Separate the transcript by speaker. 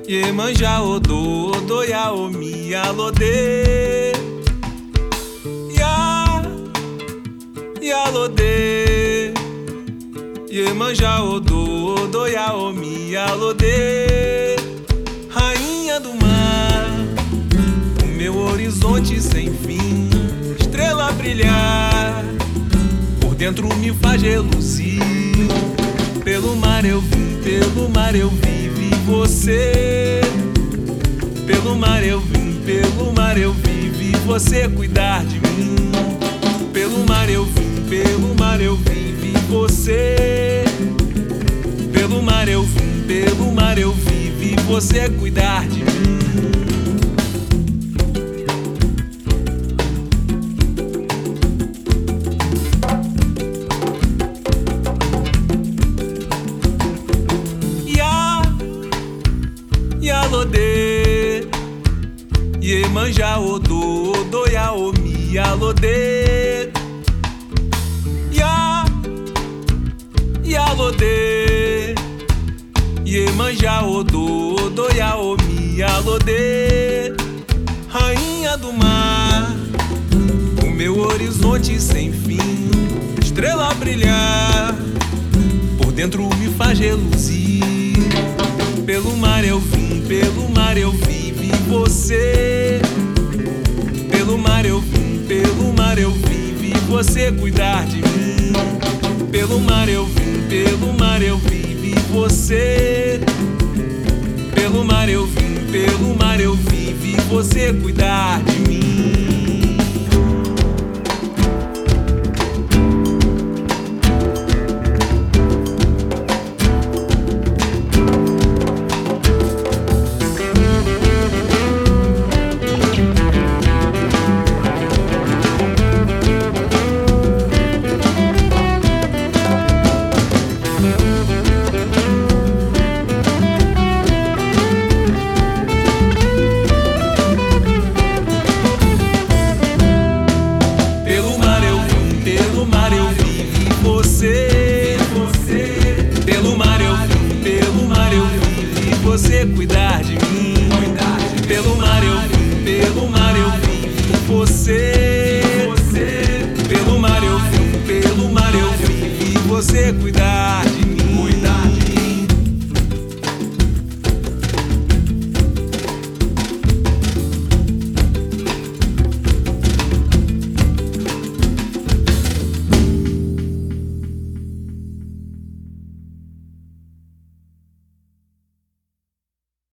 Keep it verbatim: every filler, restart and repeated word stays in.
Speaker 1: Iemanjá Odô, Odoiá Omi Alodê, Ya, Yalodê. Iemanjá Odô, Odoiá Omi Alodê, rainha do mar, o meu horizonte sem fim, estrela a brilhar, por dentro me faz reluzir. Pelo mar eu vim, pelo mar eu vivi você. Pelo mar eu vim, pelo mar eu vivi você cuidar de mim. Pelo mar eu vim, pelo mar eu vivi você. Pelo mar eu vim, pelo mar eu vivi você cuidar de mim. Yalodê, Iemanjá Odô, Odoiá Omi Alodê, Ya, Yalodê. Iemanjá Odô, Odoiá Omi Alodê, rainha do mar, o meu horizonte sem fim, estrela a brilhar, por dentro me faz reluzir. Pelo mar eu vim, pelo mar eu vivi você. Pelo mar eu vim, pelo mar eu vivi você cuidar de mim. Pelo mar eu vim, pelo mar eu vivi você. Pelo mar eu vim, pelo mar eu vivi você cuidar de mim. Pelo mar eu vim, pelo mar eu vivi você cuidar de mim. Pelo mar eu vim, pelo mar eu vivi você. Pelo mar eu vim, pelo mar eu vivi você cuidar.